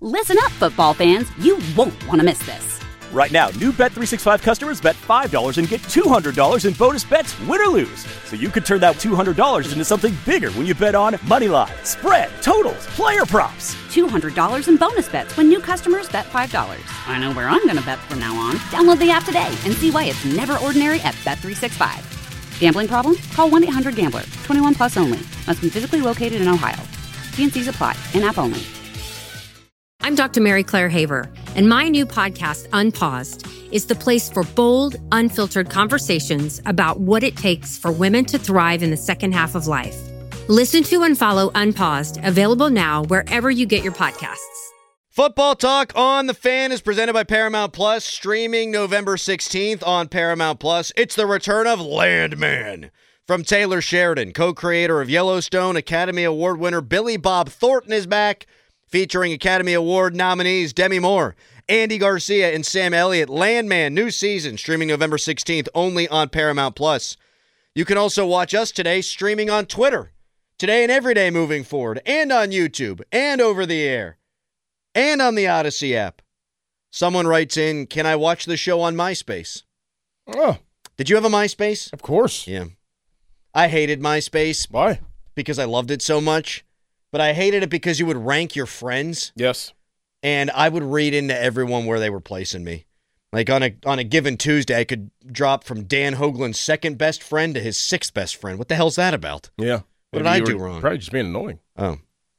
Listen up, football fans. You won't want to miss this. Right now, new Bet365 customers bet $5 and get $200 in bonus bets, win or lose. So you could turn that $200 into something bigger when you bet on moneyline, spread, totals, player props. $200 in bonus bets when new customers bet $5. I know where I'm going to bet from now on. Download the app today and see why it's never ordinary at Bet365. Gambling problem? Call 1-800-GAMBLER. 21 plus only. Must be physically located in Ohio. T&Cs apply. In-app only. I'm Dr. Mary Claire Haver, and my new podcast, Unpaused, is the place for bold, unfiltered conversations about what it takes for women to thrive in the second half of life. Listen to and follow Unpaused, available now wherever you get your podcasts. Football Talk on the Fan is presented by Paramount Plus, streaming November 16th on Paramount Plus. It's the return of Landman. From Taylor Sheridan, co-creator of Yellowstone, Academy Award winner Billy Bob Thornton is back, featuring Academy Award nominees Demi Moore, Andy Garcia, and Sam Elliott. Landman, new season, streaming November 16th, only on Paramount Plus. You can also watch us today, streaming on Twitter, today and every day moving forward, and on YouTube, and over the air, and on the Odyssey app. Someone writes in, can I watch the show on MySpace? Oh. Did you have a MySpace? Of course. Yeah. I hated MySpace. Why? Because I loved it so much. But I hated it because you would rank your friends. Yes. And I would read into everyone where they were placing me. Like on a given Tuesday, I could drop from Dan Hoagland's second best friend to his sixth best friend. What the hell's that about? Yeah. What did I do wrong? Probably just being annoying. Oh.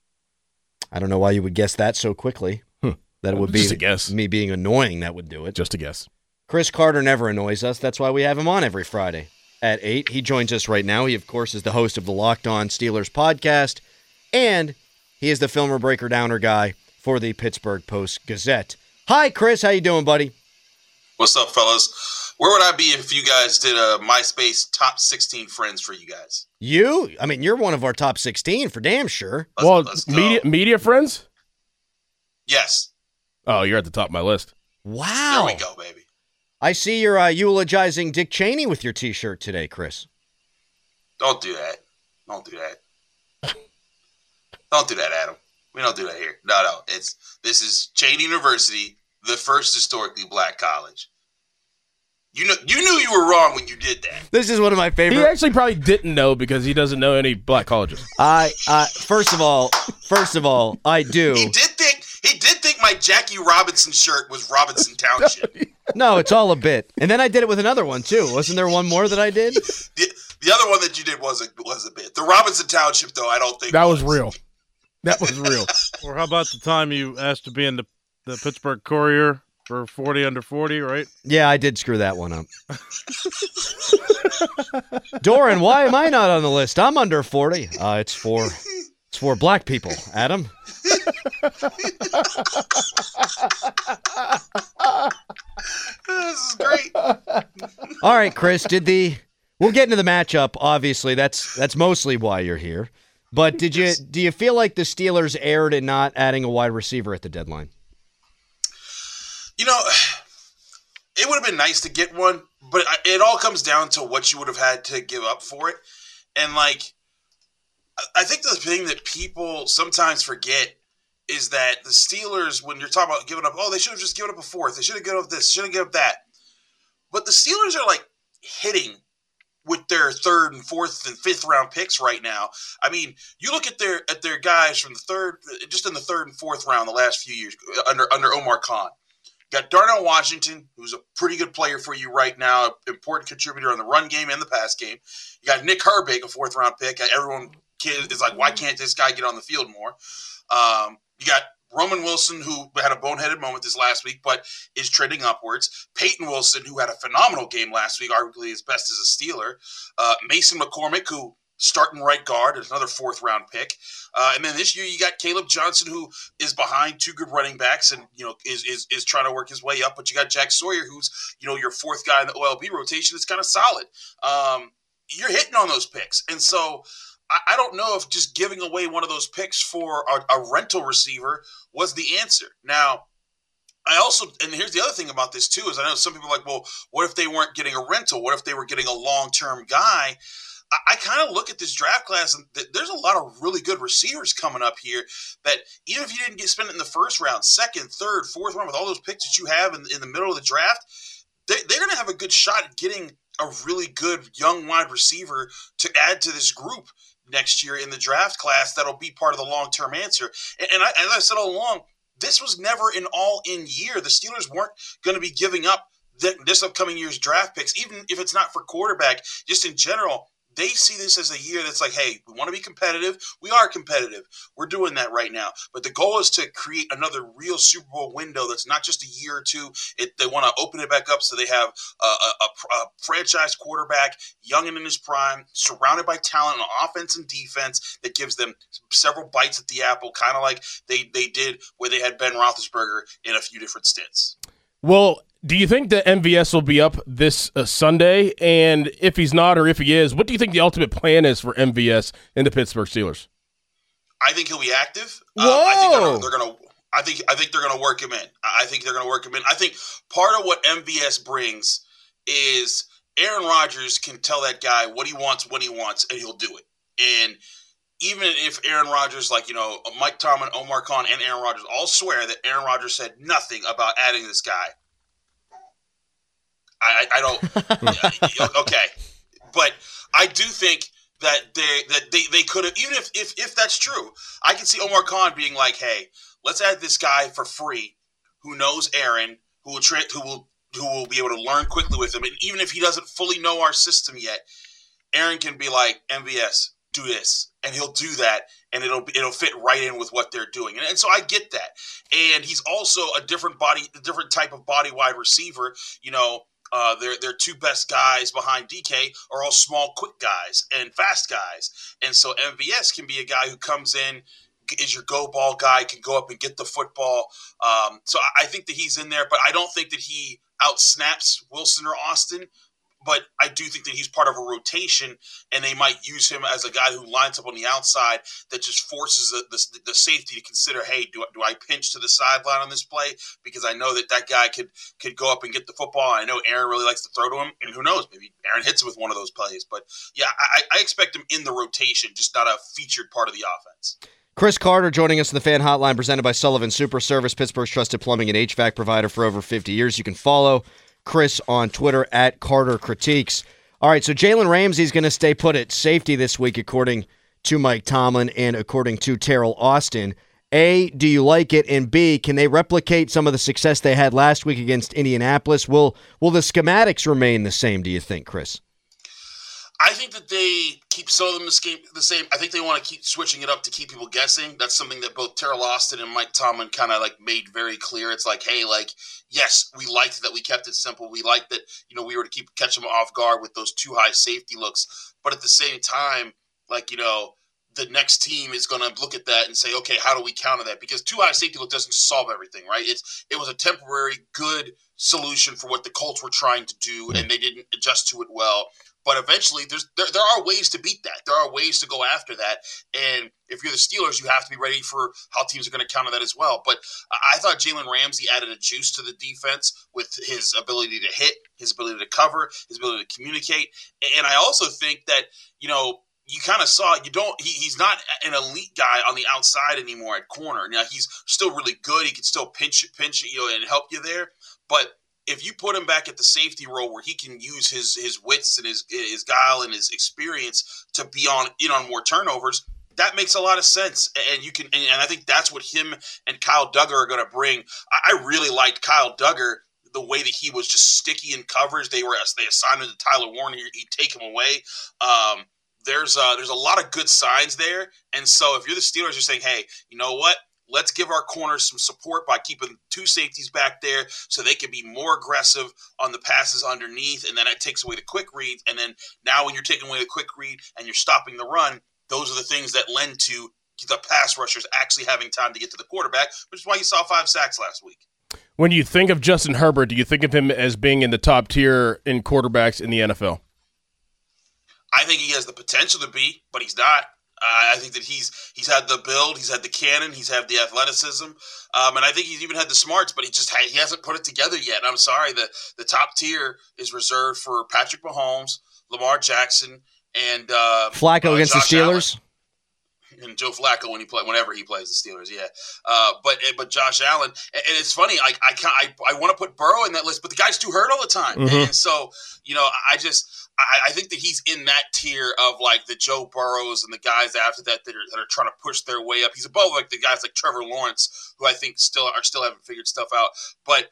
I don't know why you would guess that so quickly. That it would be just a guess. Me being annoying that would do it. Just a guess. Chris Carter never annoys us. That's why we have him on every Friday at 8. He joins us right now. He, of course, is the host of the Locked On Steelers podcast. And he is the filmer, breaker, downer guy for the Pittsburgh Post-Gazette. Hi, Chris. How you doing, buddy? What's up, fellas? Where would I be if you guys did a MySpace top 16 friends for you guys? You? I mean, you're one of our top 16 for damn sure. Let's media friends? Yes. Oh, you're at the top of my list. Wow. There we go, baby. I see you're eulogizing Dick Cheney with your T-shirt today, Chris. Don't do that. Don't do that. Don't do that, Adam. We don't do that here. No. This is Cheney University, the first historically black college. You knew you were wrong when you did that. This is one of my favorite. He actually probably didn't know because he doesn't know any black colleges. First of all, I do. He did think my Jackie Robinson shirt was Robinson Township. No, it's all a bit. And then I did it with another one too. Wasn't there one more that I did? The other one that you did was a bit. The Robinson Township, though, I don't think that was real. That was real. Or how about the time you asked to be in the Pittsburgh Courier for 40 under 40, right? Yeah, I did screw that one up. Doran, why am I not on the list? I'm under 40. It's for black people, Adam. This is great. All right, Chris, we'll get into the matchup, obviously. That's mostly why you're here. But do you feel like the Steelers erred in not adding a wide receiver at the deadline? You know, it would have been nice to get one, but it all comes down to what you would have had to give up for it. And, I think the thing that people sometimes forget is that the Steelers, when you're talking about giving up, they should have just given up a fourth. They should have given up this. Should have given up that. But the Steelers are, hitting with their third and fourth and fifth round picks right now. I mean, you look at their guys from just in the third and fourth round the last few years under Omar Khan. You got Darnell Washington, who's a pretty good player for you right now, important contributor on the run game and the pass game. You got Nick Herbig, a fourth round pick. Everyone is like, why can't this guy get on the field more? You got Roman Wilson, who had a boneheaded moment this last week, but is trending upwards. Peyton Wilson, who had a phenomenal game last week, arguably his best as a Steeler. Mason McCormick, who starting right guard, is another fourth-round pick. And then this year you got Caleb Johnson, who is behind two good running backs and is trying to work his way up. But you got Jack Sawyer, who's your fourth guy in the OLB rotation. It's kind of solid. You're hitting on those picks, and so I don't know if just giving away one of those picks for a rental receiver was the answer. Now, and here's the other thing about this too, is I know some people are like, well, what if they weren't getting a rental? What if they were getting a long-term guy? I kind of look at this draft class, and there's a lot of really good receivers coming up here that even if you didn't spend it in the first round, second, third, fourth round, with all those picks that you have in the middle of the draft, they're going to have a good shot at getting a really good young wide receiver to add to this group next year in the draft class that'll be part of the long-term answer. And as I said all along, this was never an all-in year. The Steelers weren't going to be giving up this upcoming year's draft picks, even if it's not for quarterback, just in general. They see this as a year that's like, hey, we want to be competitive. We are competitive. We're doing that right now. But the goal is to create another real Super Bowl window that's not just a year or two. They want to open it back up so they have a franchise quarterback, young and in his prime, surrounded by talent on offense and defense that gives them several bites at the apple, kind of like they did where they had Ben Roethlisberger in a few different stints. Well, do you think that MVS will be up this Sunday? And if he's not, or if he is, what do you think the ultimate plan is for MVS in the Pittsburgh Steelers? I think he'll be active. Whoa! I think they're gonna work him in. I think they're gonna work him in. I think part of what MVS brings is Aaron Rodgers can tell that guy what he wants when he wants, and he'll do it. And even if Aaron Rodgers, Mike Tomlin, Omar Khan, and Aaron Rodgers all swear that Aaron Rodgers said nothing about adding this guy, I don't. Okay, but I do think that they could have, even if that's true, I can see Omar Khan being like, hey, let's add this guy for free who knows Aaron, who will be able to learn quickly with him, and even if he doesn't fully know our system yet, Aaron can be like, MVS, do this, and he'll do that, and it'll fit right in with what they're doing, and so I get that. And he's also a different type of body wide receiver. Their two best guys behind DK are all small, quick guys and fast guys, and so MVS can be a guy who comes in, is your go ball guy, can go up and get the football. So I think that he's in there, but I don't think that he outsnaps Wilson or Austin. But I do think that he's part of a rotation, and they might use him as a guy who lines up on the outside that just forces the safety to consider, hey, do I pinch to the sideline on this play? Because I know that guy could go up and get the football. I know Aaron really likes to throw to him, and who knows, maybe Aaron hits him with one of those plays. But, yeah, I expect him in the rotation, just not a featured part of the offense. Chris Carter joining us in the Fan Hotline, presented by Sullivan Super Service, Pittsburgh's trusted plumbing and HVAC provider for over 50 years. You can follow Chris on Twitter at Carter Critiques. All right, so Jalen Ramsey's going to stay put at safety this week, according to Mike Tomlin and according to Terrell Austin. A, do you like it? And B, can they replicate some of the success they had last week against Indianapolis? Will the schematics remain the same, do you think, Chris? I think that they keep some of them the same. I think they want to keep switching it up to keep people guessing. That's something that both Terrell Austin and Mike Tomlin kind of made very clear. It's like, hey, yes, we liked that we kept it simple. We liked that, we were to catch them off guard with those too high safety looks. But at the same time, the next team is going to look at that and say, okay, how do we counter that? Because too high safety look doesn't just solve everything, right? It was a temporary good solution for what the Colts were trying to do, and they didn't adjust to it well. But eventually, there are ways to beat that. There are ways to go after that. And if you're the Steelers, you have to be ready for how teams are going to counter that as well. But I thought Jalen Ramsey added a juice to the defense with his ability to hit, his ability to cover, his ability to communicate. And I also think that, you kind of saw he's not an elite guy on the outside anymore at corner. Now, he's still really good. He can still pinch and help you there. But if you put him back at the safety role where he can use his wits and his guile and his experience to be on more turnovers, that makes a lot of sense. And I think that's what him and Kyle Duggar are going to bring. I really liked Kyle Duggar, the way that he was just sticky in coverage. They assigned him to Tyler Warner. He'd take him away. There's a lot of good signs there. And so if you're the Steelers, you're saying, hey, you know what? Let's give our corners some support by keeping two safeties back there so they can be more aggressive on the passes underneath, and then that takes away the quick read. And then now when you're taking away the quick read and you're stopping the run, those are the things that lend to the pass rushers actually having time to get to the quarterback, which is why you saw 5 sacks last week. When you think of Justin Herbert, do you think of him as being in the top tier in quarterbacks in the NFL? I think he has the potential to be, but he's not. I think that he's had the build, he's had the cannon, he's had the athleticism, and I think he's even had the smarts, but he hasn't put it together yet. And I'm sorry, the top tier is reserved for Patrick Mahomes, Lamar Jackson, and Flacco against Josh the Steelers. Allen. And Joe Flacco whenever he plays the Steelers, yeah. But Josh Allen, and it's funny. I want to put Burrow in that list, but the guy's too hurt all the time, and so I think that he's in that tier of like the Joe Burrows and the guys after that are trying to push their way up. He's above like the guys like Trevor Lawrence, who I think still haven't figured stuff out. But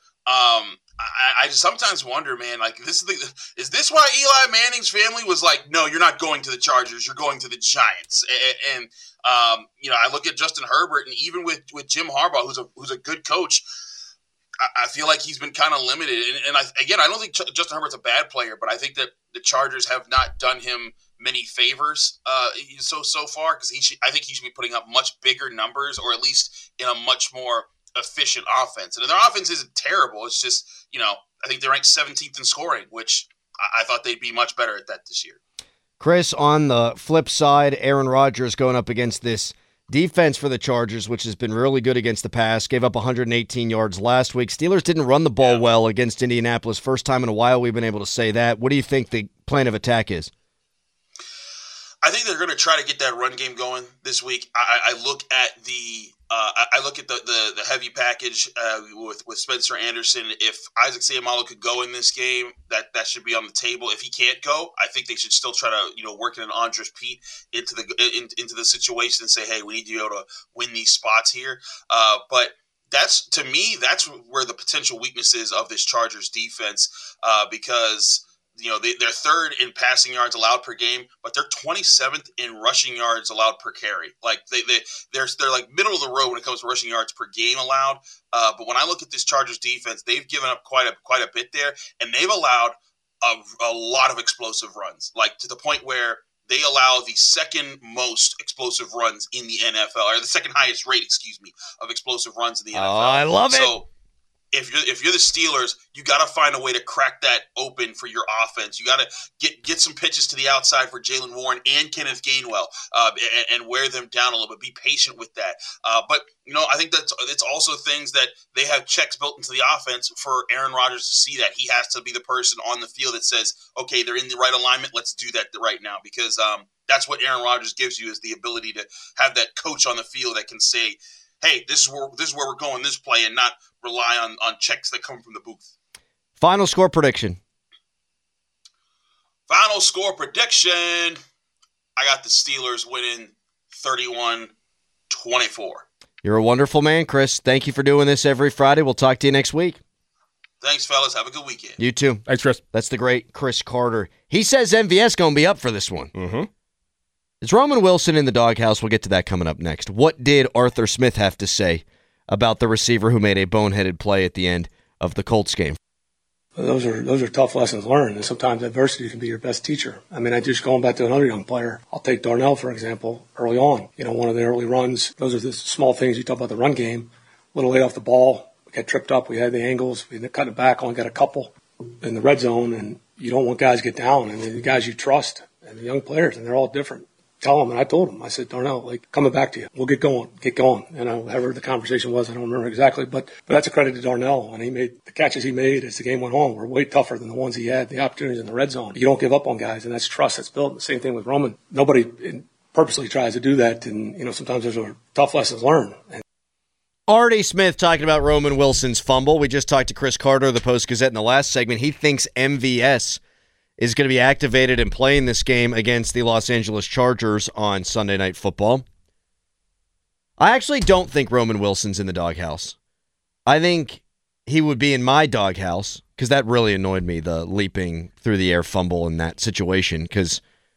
I just sometimes wonder, man, like is this why Eli Manning's family was like, no, you're not going to the Chargers, you're going to the Giants, and I look at Justin Herbert, and even with Jim Harbaugh, who's a good coach, I feel like he's been kind of limited. And I don't think Justin Herbert's a bad player, but I think that the Chargers have not done him many favors so far, because I think he should be putting up much bigger numbers, or at least in a much more efficient offense. And their offense isn't terrible. It's just, I think they're ranked 17th in scoring, which I thought they'd be much better at that this year. Chris, on the flip side, Aaron Rodgers going up against this defense for the Chargers, which has been really good against the pass, gave up 118 yards last week. Steelers didn't run the ball well against Indianapolis. First time in a while we've been able to say that. What do you think the plan of attack is? I think they're going to try to get that run game going this week. I look at the heavy package with Spencer Anderson. If Isaac Seumalo could go in this game, that should be on the table. If he can't go, I think they should still try to work in an Andres Pete into the situation and say, hey, we need to be able to win these spots here. But that's where the potential weakness is of this Chargers defense, because they're third in passing yards allowed per game, but they're 27th in rushing yards allowed per carry. Like they're like middle of the road when it comes to rushing yards per game allowed. But when I look at this Chargers defense, they've given up quite a bit there, and they've allowed a lot of explosive runs, like to the point where they allow the second most explosive runs in the NFL, or the second highest rate, of explosive runs in the NFL. Oh, I love it. So if you're the Steelers, you got to find a way to crack that open for your offense. You got to get some pitches to the outside for Jaylen Warren and Kenneth Gainwell, and wear them down a little bit. Be patient with that. But I think it's also things that they have checks built into the offense for Aaron Rodgers to see that he has to be the person on the field that says, okay, they're in the right alignment. Let's do that right now, because that's what Aaron Rodgers gives you, is the ability to have that coach on the field that can say, hey, this is where we're going this play, and not rely on checks that come from the booth. Final score prediction. Final score prediction. I got the Steelers winning 31-24. You're a wonderful man, Chris. Thank you for doing this every Friday. We'll talk to you next week. Thanks, fellas. Have a good weekend. You too. Thanks, Chris. That's the great Chris Carter. He says MVS going to be up for this one. Mm-hmm. Is Roman Wilson in the doghouse? We'll get to that coming up next. What did Arthur Smith have to say about the receiver who made a boneheaded play at the end of the Colts game? Those are tough lessons learned, and sometimes adversity can be your best teacher. I mean, just going back to another young player, I'll take Darnell, for example, early on. One of the early runs, those are the small things. You talk about the run game, a little late off the ball, we got tripped up, we had the angles, we cut it back, only got a couple in the red zone, and you don't want guys to get down. I mean, the guys you trust, and the young players, and they're all different. Tell him, and I told him, I said, Darnell, coming back to you. We'll get going. And whatever the conversation was, I don't remember exactly, but that's a credit to Darnell. When he made the catches he made as the game went on were way tougher than the ones he had, the opportunities in the red zone. You don't give up on guys, and that's trust that's built. The same thing with Roman. Nobody purposely tries to do that, and sometimes those are tough lessons learned. Artie Smith talking about Roman Wilson's fumble. We just talked to Chris Carter of the Post-Gazette in the last segment. He thinks MVS is going to be activated and playing this game against the Los Angeles Chargers on Sunday Night Football. I actually don't think Roman Wilson's in the doghouse. I think he would be in my doghouse, because that really annoyed me, the leaping through the air fumble in that situation, because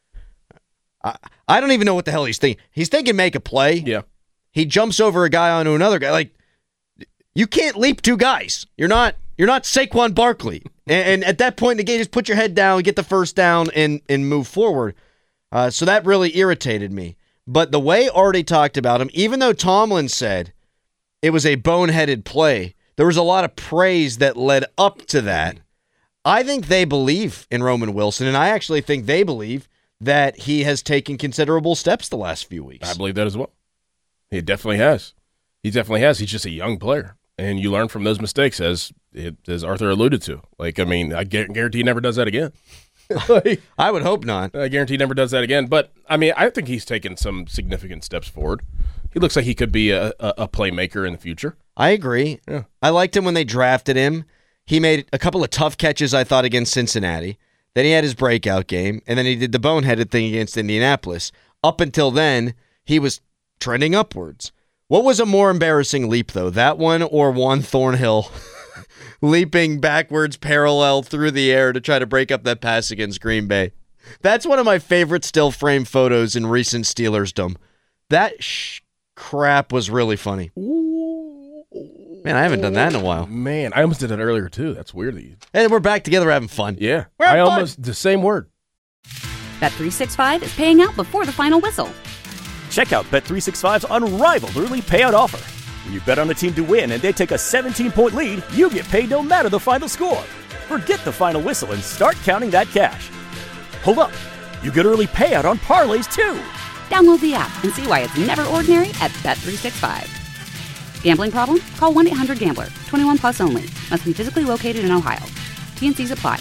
I don't even know what the hell he's thinking. He's thinking make a play. Yeah. He jumps over a guy onto another guy. You can't leap two guys. You're not Saquon Barkley. And at that point in the game, just put your head down, get the first down, and move forward. So that really irritated me. But the way Artie talked about him, even though Tomlin said it was a boneheaded play, there was a lot of praise that led up to that. I think they believe in Roman Wilson, and I actually think they believe that he has taken considerable steps the last few weeks. I believe that as well. He definitely has. He's just a young player. And you learn from those mistakes, as Arthur alluded to. I guarantee he never does that again. Like, I would hope not. I guarantee he never does that again. But, I mean, I think he's taken some significant steps forward. He looks like he could be a playmaker in the future. I agree. Yeah. I liked him when they drafted him. He made a couple of tough catches, I thought, against Cincinnati. Then he had his breakout game, and then he did the boneheaded thing against Indianapolis. Up until then, he was trending upwards. What was a more embarrassing leap, though? That one or Juan Thornhill leaping backwards parallel through the air to try to break up that pass against Green Bay? That's one of my favorite still frame photos in recent Steelersdom. That crap was really funny. Man, I haven't done that in a while. Man, I almost did it earlier, too. That's weird. And we're back together having fun. Yeah. We're having fun. Almost, the same word. Bet365 is paying out before the final whistle. Check out Bet365's unrivaled early payout offer. When you bet on a team to win and they take a 17-point lead, you get paid no matter the final score. Forget the final whistle and start counting that cash. Hold up. You get early payout on parlays, too. Download the app and see why it's never ordinary at Bet365. Gambling problem? Call 1-800-GAMBLER. 21 plus only. Must be physically located in Ohio. T&Cs apply.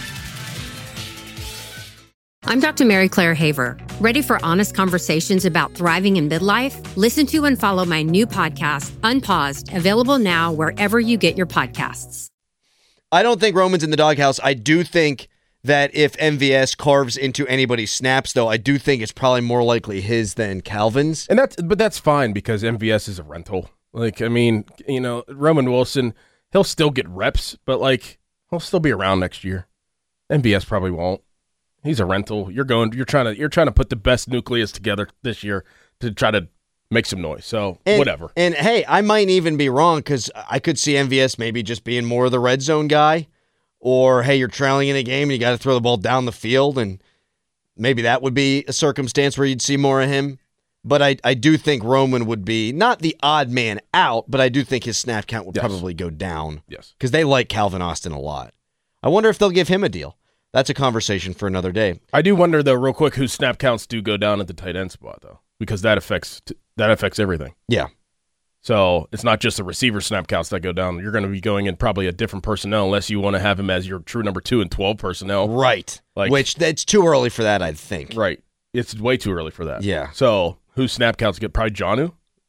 I'm Dr. Mary Claire Haver. Ready for honest conversations about thriving in midlife? Listen to and follow my new podcast, Unpaused, available now wherever you get your podcasts. I don't think Roman's in the doghouse. I do think that if MVS carves into anybody's snaps, though, I do think it's probably more likely his than Calvin's. But that's fine because MVS is a rental. Like, I mean, you know, Roman Wilson, he'll still get reps, but like he'll still be around next year. MVS probably won't. He's a rental. You're trying to put the best nucleus together this year to try to make some noise. So whatever. And hey, I might even be wrong because I could see MVS maybe just being more of the red zone guy, or hey, you're trailing in a game and you got to throw the ball down the field, and maybe that would be a circumstance where you'd see more of him. But I do think Roman would be not the odd man out, but I do think his snap count would probably go down. Yes, because they like Calvin Austin a lot. I wonder if they'll give him a deal. That's a conversation for another day. I do wonder, though, real quick, whose snap counts do go down at the tight end spot, though, because that affects everything. Yeah. So it's not just the receiver snap counts that go down. You're going to be going in probably a different personnel unless you want to have him as your true number 2 and 12 personnel. Right. Which it's too early for that, I think. Right. It's way too early for that. Yeah. So whose snap counts get probably Jonnu?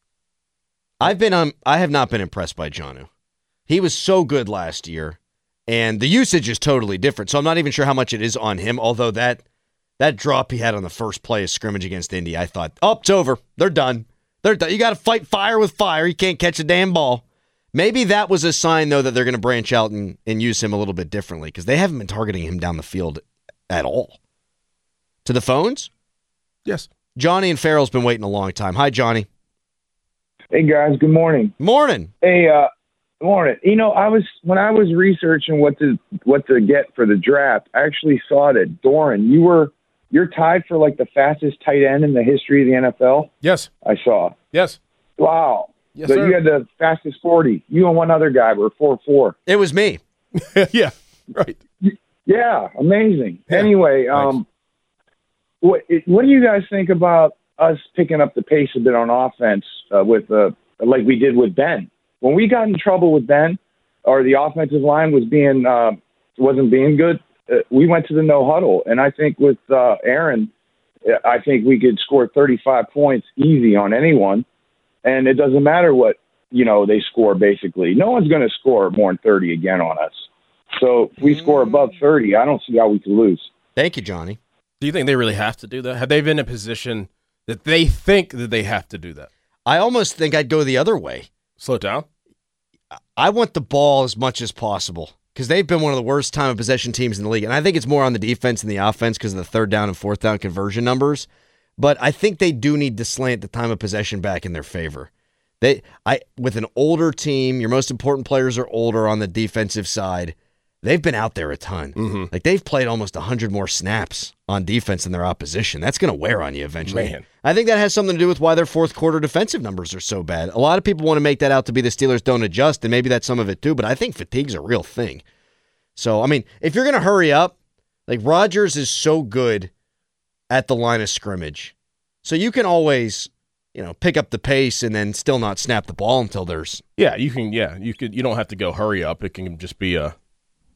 I have not been impressed by Jonnu. He was so good last year. And the usage is totally different, so I'm not even sure how much it is on him, although that drop he had on the first play of scrimmage against Indy, I thought, it's over. They're done. They're done. You got to fight fire with fire. You can't catch a damn ball. Maybe that was a sign, though, that they're going to branch out and use him a little bit differently, because they haven't been targeting him down the field at all. To the phones? Yes. Johnny and Farrell's been waiting a long time. Hi, Johnny. Hey, guys. Good morning. Morning. Hey, morning. You know, when I was researching what to get for the draft, I actually saw that Doran, you're tied for like the fastest tight end in the history of the NFL. Yes, I saw. Yes. Wow. Yes, so sir. you had the fastest 40. You and one other guy were 4.4. It was me. Yeah. Right. Yeah. Amazing. Yeah, anyway, what do you guys think about us picking up the pace a bit on offense with like we did with Ben? When we got in trouble with Ben, or the offensive line wasn't being good, we went to the no huddle. And I think with Aaron, I think we could score 35 points easy on anyone. And it doesn't matter what, they score, basically. No one's going to score more than 30 again on us. So if we score above 30, I don't see how we could lose. Thank you, Johnny. Do you think they really have to do that? Have they been in a position that they think that they have to do that? I almost think I'd go the other way. Slow it down? I want the ball as much as possible because they've been one of the worst time of possession teams in the league. And I think it's more on the defense than the offense because of the third down and fourth down conversion numbers. But I think they do need to slant the time of possession back in their favor. With an older team, your most important players are older on the defensive side. They've been out there a ton. Mm-hmm. Like they've played almost 100 more snaps on defense than their opposition. That's going to wear on you eventually. Man. I think that has something to do with why their fourth quarter defensive numbers are so bad. A lot of people want to make that out to be the Steelers don't adjust, and maybe that's some of it too, but I think fatigue's a real thing. So, I mean, if you're going to hurry up, like Rodgers is so good at the line of scrimmage. So you can always, pick up the pace and then still not snap the ball until there's... Yeah, you can. Yeah, you don't have to go hurry up. It can just be a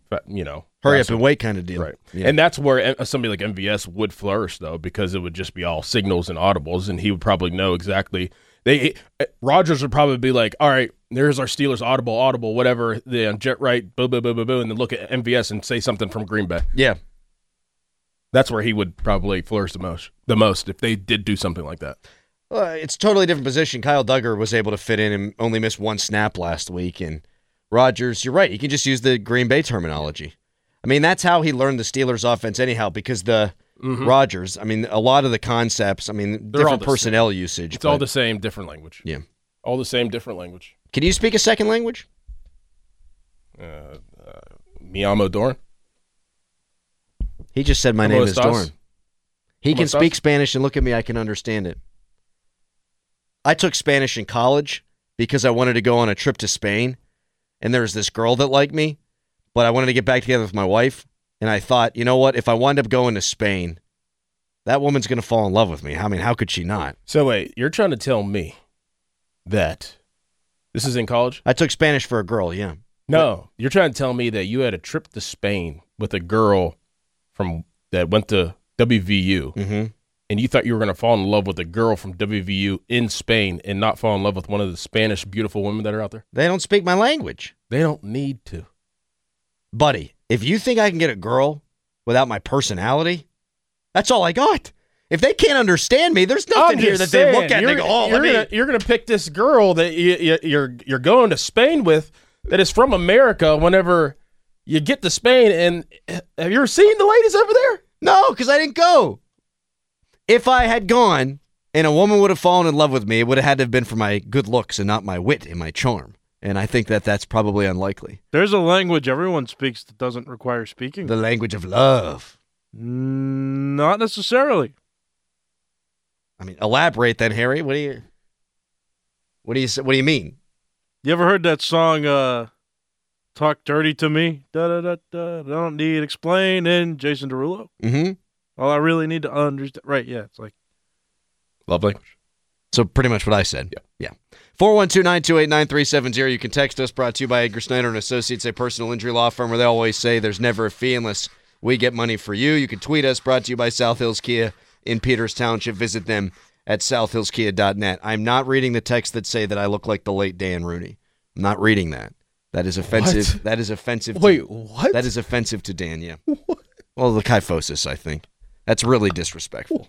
hurry up and wait kind of deal. Right. Yeah. And that's where somebody like MVS would flourish, though, because it would just be all signals and audibles, and he would probably know exactly. Rodgers would probably be like, all right, there's our Steelers audible, whatever, the jet right, boo, boo, boo, boo, boo, and then look at MVS and say something from Green Bay. Yeah. That's where he would probably flourish the most if they did do something like that. It's a totally different position. Kyle Duggar was able to fit in and only missed one snap last week, and Rodgers, you're right. You can just use the Green Bay terminology. I mean, that's how he learned the Steelers offense anyhow, because the Rodgers, I mean, a lot of the concepts, I mean, They're different personnel usage. It's all the same, different language. Yeah. All the same, different language. Can you speak a second language? Mi amo Dorn. He just said my name is Dorn. He can estás? speak Spanish, and look at me, I can understand it. I took Spanish in college because I wanted to go on a trip to Spain, and there was this girl that liked me, but I wanted to get back together with my wife, and I thought, you know what, if I wind up going to Spain, that woman's going to fall in love with me. I mean, how could she not? So wait, you're trying to tell me that this is in college? I took Spanish for a girl, yeah. No, you're trying to tell me that you had a trip to Spain with a girl that went to WVU, and you thought you were going to fall in love with a girl from WVU in Spain and not fall in love with one of the Spanish beautiful women that are out there? They don't speak my language. They don't need to. Buddy, if you think I can get a girl without my personality, that's all I got. If they can't understand me, there's nothing here that they look at and they go, oh, you're gonna pick this girl that you're going to Spain with that is from America whenever you get to Spain. And have you ever seen the ladies over there? No, because I didn't go. If I had gone and a woman would have fallen in love with me, it would have had to have been for my good looks and not my wit and my charm. And I think that that's probably unlikely. There's a language everyone speaks that doesn't require speaking. The language of love. Not necessarily. I mean, elaborate then, Harry. What do you mean? You ever heard that song, Talk Dirty to Me? Da-da-da-da. Don't need explaining. Jason Derulo? Mm-hmm. All I really need to understand. Right, yeah. It's like. Love language. So pretty much what I said. Yeah. 412-928-9370. You can text us, brought to you by Edgar Snyder and Associates, a personal injury law firm where they always say there's never a fee unless we get money for you. You can tweet us, brought to you by South Hills Kia in Peters Township. Visit them at southhillskia.net. I'm not reading the text that say that I look like the late Dan Rooney. I'm not reading that. That is offensive. What? That is offensive. Wait, what? That is offensive to Dan, yeah. What? Well, the kyphosis, I think. That's really disrespectful.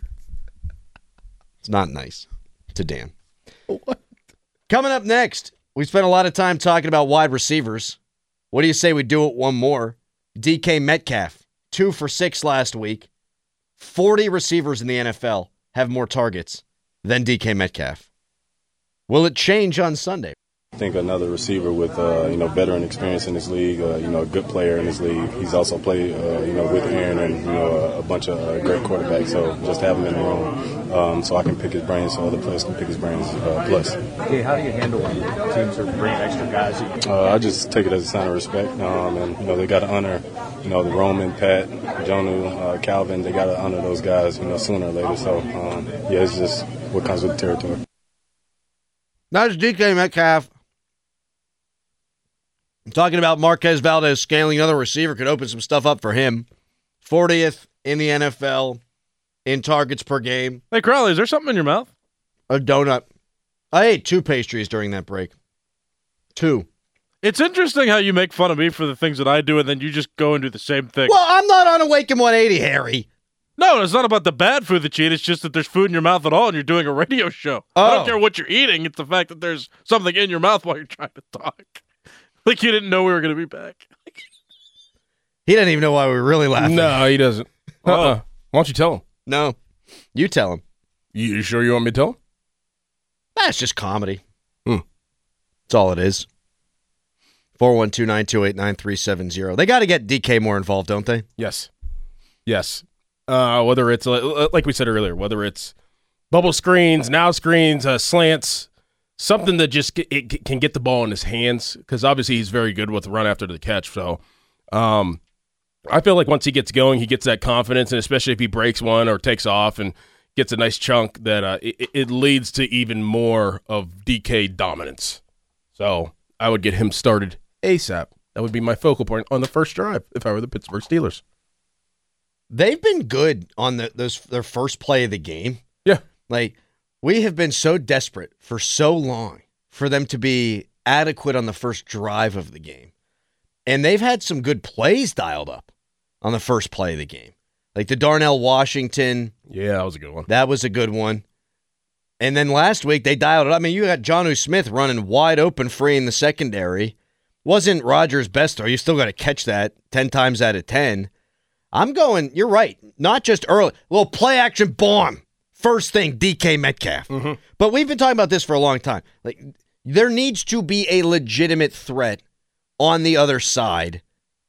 It's not nice to Dan. What? Coming up next, we spent a lot of time talking about wide receivers. What do you say we do it one more? DK Metcalf, 2 for 6 last week. 40 receivers in the NFL have more targets than DK Metcalf. Will it change on Sunday? I think another receiver with veteran experience in this league, a good player in this league. He's also played with Aaron and a bunch of great quarterbacks. So just have him in the room so I can pick his brains, so other players can pick his brains. Plus. Okay, how do you handle when teams are bringing extra guys? I just take it as a sign of respect, and they got to honor the Roman, Pat, Jonu, Calvin. They got to honor those guys sooner or later. So it's just what comes with the territory. Not just DK Metcalf. I'm talking about Marquez Valdez scaling another receiver could open some stuff up for him. 40th in the NFL in targets per game. Hey, Crowley, is there something in your mouth? A donut. I ate 2 pastries during that break. 2. It's interesting how you make fun of me for the things that I do, and then you just go and do the same thing. Well, I'm not on Awaken 180, Harry. No, it's not about the bad food that you eat. It's just that there's food in your mouth at all, and you're doing a radio show. I don't care what you're eating. It's the fact that there's something in your mouth while you're trying to talk. Like you didn't know we were going to be back. He doesn't even know why we were really laughing. No, he doesn't. Why don't you tell him? No. You tell him. You sure you want me to tell him? That's just comedy. That's all it is. 412-928-9370. They got to get DK more involved, don't they? Yes. Whether it's, like we said earlier, whether it's bubble screens, now screens, slants, something that just can get the ball in his hands, because obviously he's very good with the run after the catch. So I feel like once he gets going, he gets that confidence, and especially if he breaks one or takes off and gets a nice chunk, that it leads to even more of DK dominance. So I would get him started ASAP. That would be my focal point on the first drive if I were the Pittsburgh Steelers. They've been good on their first play of the game. Yeah. Like, we have been so desperate for so long for them to be adequate on the first drive of the game. And they've had some good plays dialed up on the first play of the game. Like the Darnell Washington. Yeah, that was a good one. That was a good one. And then last week, they dialed it up. I mean, you got Jonnu Smith running wide open free in the secondary. Wasn't Rodgers' best throw. You still got to catch that 10 times out of 10. I'm going, you're right. Not just early. Little play action bomb. First thing, DK Metcalf. Mm-hmm. But we've been talking about this for a long time. Like, there needs to be a legitimate threat on the other side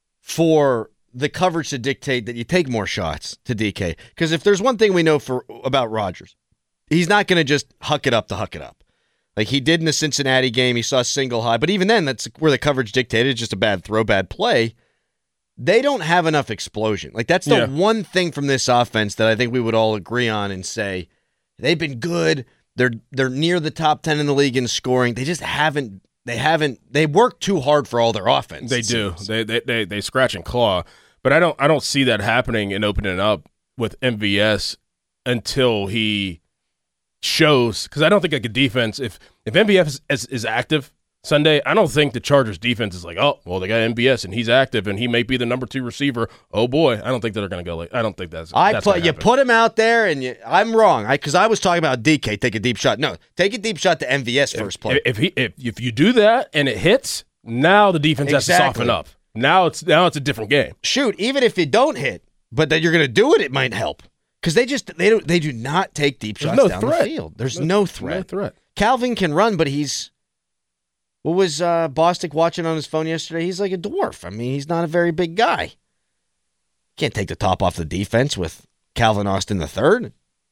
for the coverage to dictate that you take more shots to DK. Because if there's one thing we know about Rodgers, he's not going to just huck it up to huck it up. Like he did in the Cincinnati game. He saw single high. But even then, that's where the coverage dictated. It's just a bad throw, bad play. They don't have enough explosion. Like that's the one thing from this offense that I think we would all agree on and say they've been good. They're near the top 10 in the league in scoring. They just haven't. They work too hard for all their offense. They do. They scratch and claw. But I don't see that happening and opening up with MVS until he shows, because I don't think like a defense, if MVS is active Sunday, I don't think the Chargers defense is like, oh, well, they got MVS and he's active and he may be the number 2 receiver. Oh boy, I don't think they're going to go like. I don't think that's. You put him out there, and I'm wrong because I was talking about DK take a deep shot. No, take a deep shot to MVS first play. If you do that and it hits, now the defense has to soften up. Now it's a different game. Shoot, even if you don't hit, but that you're going to do it, it might help. Because they do not take deep shots down the field. There's no threat. Calvin can run, but he's. What was Bostic watching on his phone yesterday? He's like a dwarf. I mean, he's not a very big guy. Can't take the top off the defense with Calvin Austin III.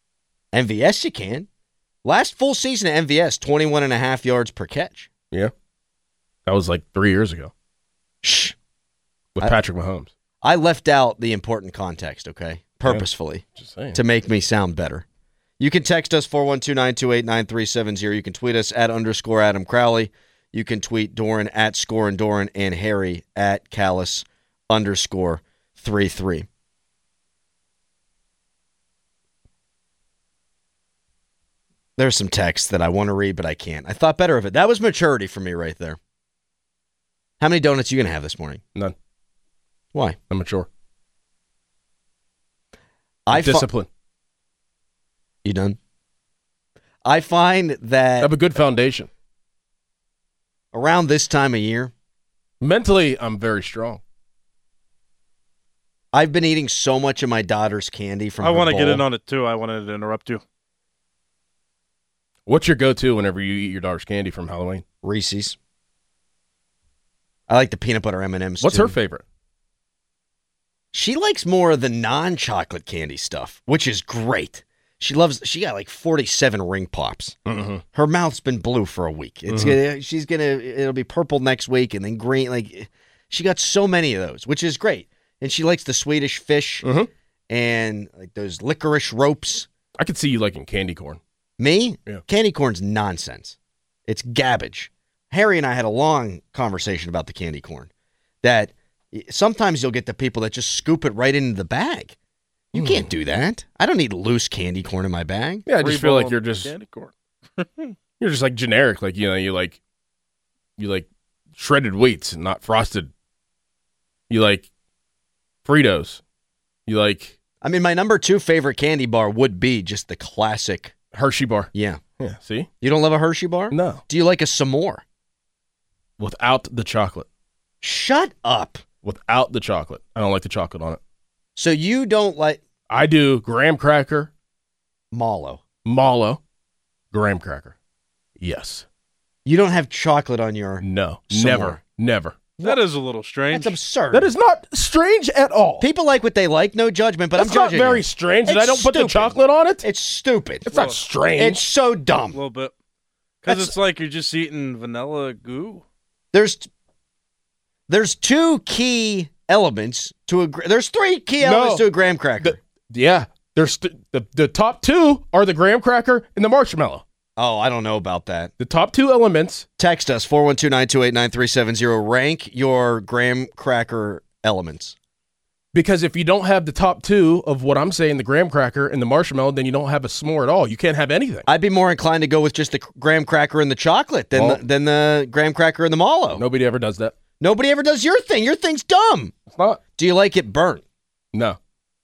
MVS you can. Last full season of MVS, 21.5 yards per catch. Yeah. That was like 3 years ago. Shh. With Patrick Mahomes. I left out the important context, okay? Purposefully. Just saying. To make me sound better. You can text us 412-928-9370. You can tweet us at _Adam Crowley. You can tweet Doran at Scorin' Doran and Harry at Callis _33. There's some text that I want to read, but I can't. I thought better of it. That was maturity for me right there. How many donuts are you going to have this morning? None. Why? I'm mature. Discipline. You done? I find that... I have a good foundation. Around this time of year... Mentally, I'm very strong. I've been eating so much of my daughter's candy from I want to bowl. get in on it, too. I wanted to interrupt you. What's your go-to whenever you eat your daughter's candy from Halloween? Reese's. I like the peanut butter M&Ms, What's too. her favorite? She likes more of the non-chocolate candy stuff, which is great. She got like 47 ring pops. Mm-hmm. Her mouth's been blue for a week. It'll be purple next week and then green. Like she got so many of those, which is great. And she likes the Swedish fish and like those licorice ropes. I could see you liking candy corn. Me? Yeah. Candy corn's nonsense. It's garbage. Harry and I had a long conversation about the candy corn. That sometimes you'll get the people that just scoop it right into the bag. You can't do that. I don't need loose candy corn in my bag. Yeah, I just feel like you're just candy corn. you're just like generic. Like you like shredded wheats and not frosted. You like Fritos. You like. I mean, my number 2 favorite candy bar would be just the classic Hershey bar. Yeah. Yeah. See, you don't love a Hershey bar? No. Do you like a s'more? Without the chocolate. Shut up. Without the chocolate. I don't like the chocolate on it. So you don't like... I do graham cracker. Mallow. Graham cracker. Yes. You don't have chocolate on your... No. s'more. Never. That is a little strange. That's absurd. That is not strange at all. People like what they like, no judgment, but That's I'm judging not very you. strange that I don't put the stupid. chocolate on it. It's stupid. It's not strange. It's so dumb. A little bit. Because it's like you're just eating vanilla goo. There's 2 key elements to a... There's 3 key elements to a graham cracker. There's the top 2 are the graham cracker and the marshmallow. Oh, I don't know about that. The top 2 elements. Text us, 412-928-9370. Rank your graham cracker elements. Because if you don't have the top 2 of what I'm saying, the graham cracker and the marshmallow, then you don't have a s'more at all. You can't have anything. I'd be more inclined to go with just the graham cracker and the chocolate than the graham cracker and the mallow. Nobody ever does that. Nobody ever does your thing. Your thing's dumb. It's not. Do you like it burnt? No.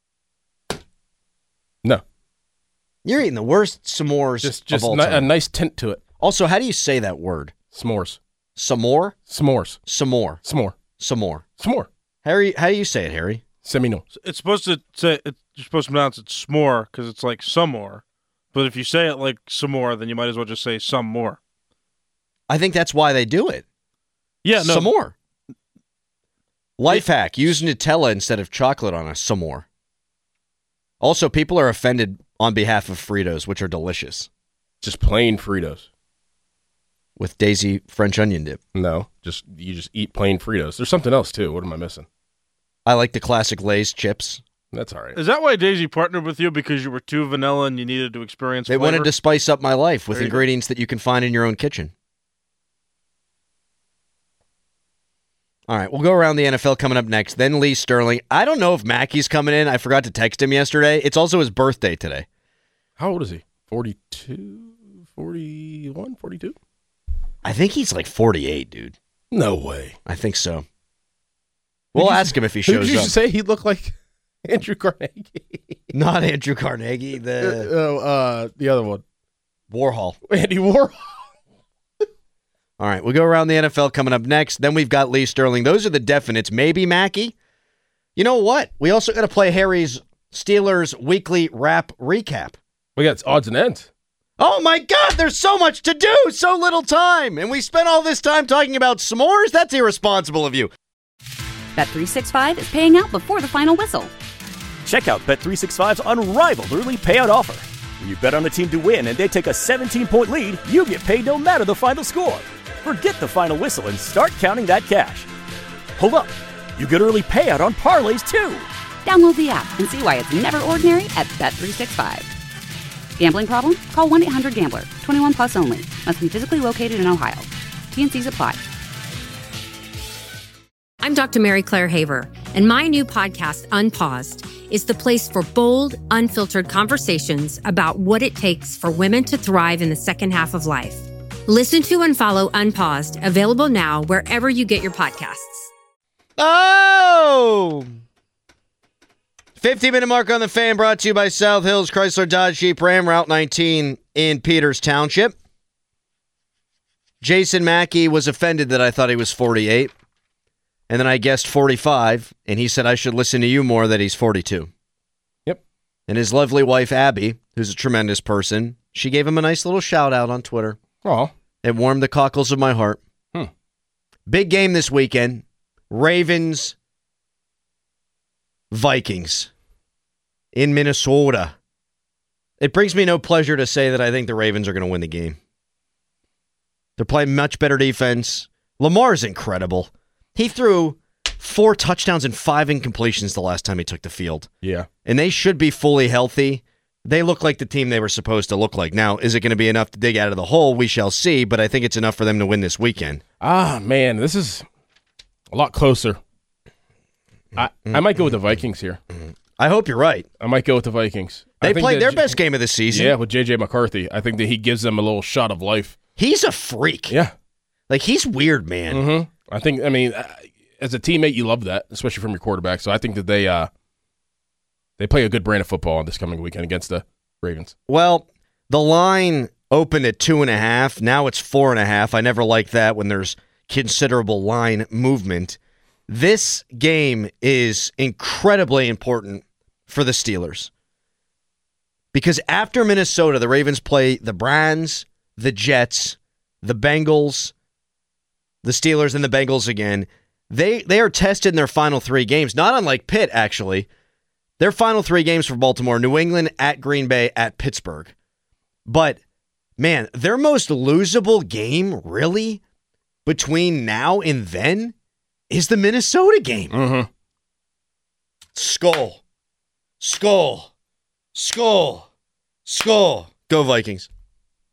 You're eating the worst s'mores just of all time. A nice tint to it. Also, how do you say that word? S'mores. S'more? S'mores. S'more. S'more. S'more. S'more. Harry, how do you say it, Harry? Semino. It's supposed to say you're supposed to pronounce it s'more because it's like some more. But if you say it like some more, then you might as well just say some more. I think that's why they do it. Yeah, no. Some more. Life hack: use Nutella instead of chocolate on a s'more. Also, people are offended on behalf of Fritos, which are delicious. Just plain Fritos. With Daisy French onion dip. No, you just eat plain Fritos. There's something else, too. What am I missing? I like the classic Lay's chips. That's all right. Is that why Daisy partnered with you? Because you were too vanilla and you needed to experience They flavor? wanted to spice up my life with There you ingredients that you can find in your own kitchen. All right, we'll go around the NFL coming up next. Then Lee Sterling. I don't know if Mackey's coming in. I forgot to text him yesterday. It's also his birthday today. How old is he? 42? 41? 42? I think he's like 48, dude. No way. I think so. We'll ask him if he shows up. Who did you say he looked like? Andrew Carnegie. Not Andrew Carnegie. The other one. Warhol. Andy Warhol. All right, we'll go around the NFL coming up next. Then we've got Lee Sterling. Those are the definites. Maybe Mackey. You know what? We also got to play Harry's Steelers weekly wrap recap. We got odds and ends. Oh my God, there's so much to do, so little time. And we spent all this time talking about s'mores? That's irresponsible of you. Bet365 is paying out before the final whistle. Check out Bet365's unrivaled early payout offer. When you bet on a team to win and they take a 17-point lead, you get paid no matter the final score. Forget the final whistle and start counting that cash. Hold up. You get early payout on parlays, too. Download the app and see why it's never ordinary at Bet365. Gambling problem? Call 1-800-GAMBLER. 21 plus only. Must be physically located in Ohio. T&Cs apply. I'm Dr. Mary Claire Haver, and my new podcast, Unpaused, is the place for bold, unfiltered conversations about what it takes for women to thrive in the second half of life. Listen to and follow Unpaused, available now wherever you get your podcasts. Oh! 50-minute mark on the Fan, brought to you by South Hills Chrysler Dodge Jeep Ram, Route 19 in Peters Township. Jason Mackey was offended that I thought he was 48. And then I guessed 45, and he said I should listen to you more that he's 42. Yep. And his lovely wife, Abby, who's a tremendous person, she gave him a nice little shout-out on Twitter. Oh. It warmed the cockles of my heart. Big game this weekend. Ravens, Vikings in Minnesota. It brings me no pleasure to say that I think the Ravens are going to win the game. They're playing much better defense. Lamar's incredible. He threw 4 touchdowns and 5 incompletions the last time he took the field. Yeah. And they should be fully healthy. They look like the team they were supposed to look like. Now, is it going to be enough to dig out of the hole? We shall see, but I think it's enough for them to win this weekend. Ah, man, this is a lot closer. I might go with the Vikings here. I hope you're right. I might go with the Vikings. They played their best game of the season. Yeah, with J.J. McCarthy. I think that he gives them a little shot of life. He's a freak. Yeah. Like, he's weird, man. Mm-hmm. I mean, as a teammate, you love that, especially from your quarterback. So I think that they play a good brand of football on this coming weekend against the Ravens. Well, the line opened at 2.5. Now it's 4.5. I never like that when there's considerable line movement. This game is incredibly important for the Steelers. Because after Minnesota, the Ravens play the Browns, the Jets, the Bengals, the Steelers, and the Bengals again. They are tested in their final 3 games, not unlike Pitt, actually. Their final 3 games for Baltimore: New England, at Green Bay, at Pittsburgh. But, man, their most losable game, really, between now and then, is the Minnesota game. Mm-hmm. Skull. Skull. Skull. Skull. Go Vikings.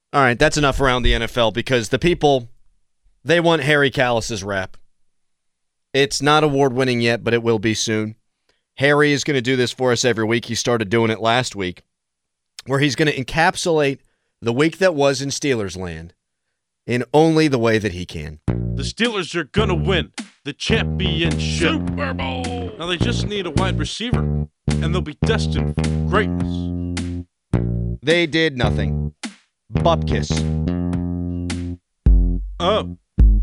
All right, that's enough around the NFL because the people, they want Harry Kalas's rap. It's not award-winning yet, but it will be soon. Harry is going to do this for us every week. He started doing it last week, where he's going to encapsulate the week that was in Steelers land in only the way that he can. The Steelers are going to win the championship. Super Bowl. Now they just need a wide receiver, and they'll be destined for greatness. They did nothing. Bupkis. Oh.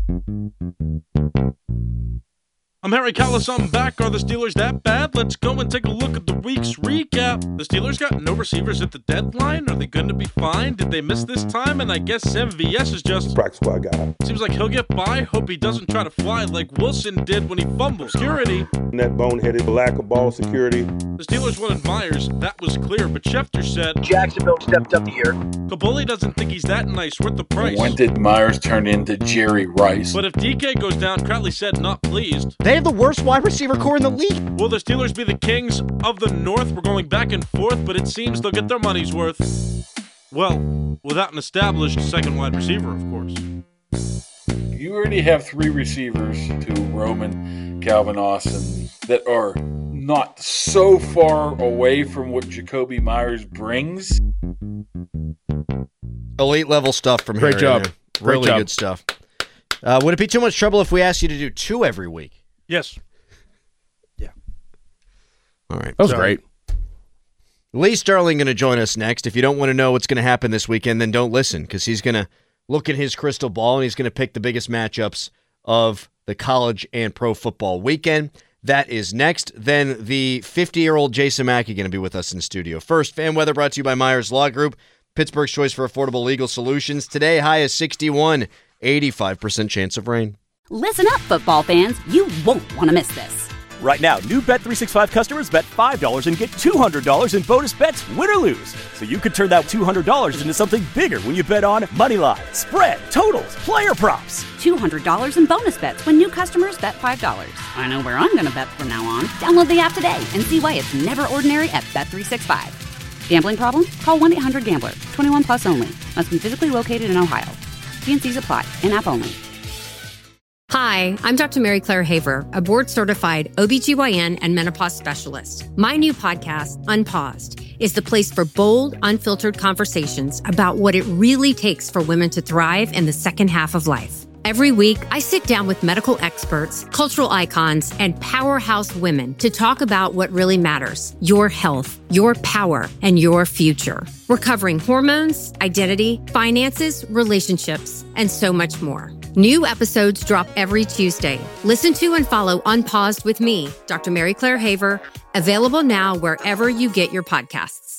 I'm Harry Kalas, I'm back. Are the Steelers that bad? Let's go and take a look at the week's recap. The Steelers got no receivers at the deadline. Are they going to be fine? Did they miss this time? And I guess MVS is just... practice squad guy. Seems like he'll get by. Hope he doesn't try to fly like Wilson did when he fumbled. Security. That boneheaded lack of ball security. The Steelers wanted Myers. That was clear. But Schefter said... Jacksonville stepped up here. Kabuli doesn't think he's that nice. Worth the price. When did Myers turn into Jerry Rice? But if DK goes down, Crowley said not pleased. They have the worst wide receiver core in the league. Will the Steelers be the kings of the North? We're going back and forth, but it seems they'll get their money's worth. Well, without an established second wide receiver, of course. You already have three receivers to Roman, Calvin Austin that are not so far away from what Jacoby Myers brings. Elite level stuff from Great Harry. job. Really Great job. good stuff. Would it be too much trouble if we asked you to do 2 every week? Yes. Yeah. All right. That was great. Lee Sterling going to join us next. If you don't want to know what's going to happen this weekend, then don't listen because he's going to look at his crystal ball and he's going to pick the biggest matchups of the college and pro football weekend. That is next. Then the 50-year-old Jason Mackey going to be with us in studio. First, fan weather brought to you by Myers Law Group, Pittsburgh's choice for affordable legal solutions. Today, high is 61, 85% chance of rain. Listen up, football fans. You won't want to miss this. Right now, new Bet365 customers bet $5 and get $200 in bonus bets, win or lose. So you could turn that $200 into something bigger when you bet on Moneyline, spread, totals, player props. $200 in bonus bets when new customers bet $5. I know where I'm going to bet from now on. Download the app today and see why it's never ordinary at Bet365. Gambling problem? Call 1-800-GAMBLER. 21 plus only. Must be physically located in Ohio. T&Cs apply. In-app only. Hi, I'm Dr. Mary Claire Haver, a board-certified OBGYN and menopause specialist. My new podcast, Unpaused, is the place for bold, unfiltered conversations about what it really takes for women to thrive in the second half of life. Every week, I sit down with medical experts, cultural icons, and powerhouse women to talk about what really matters: your health, your power, and your future. We're covering hormones, identity, finances, relationships, and so much more. New episodes drop every Tuesday. Listen to and follow Unpaused with me, Dr. Mary Claire Haver, available now wherever you get your podcasts.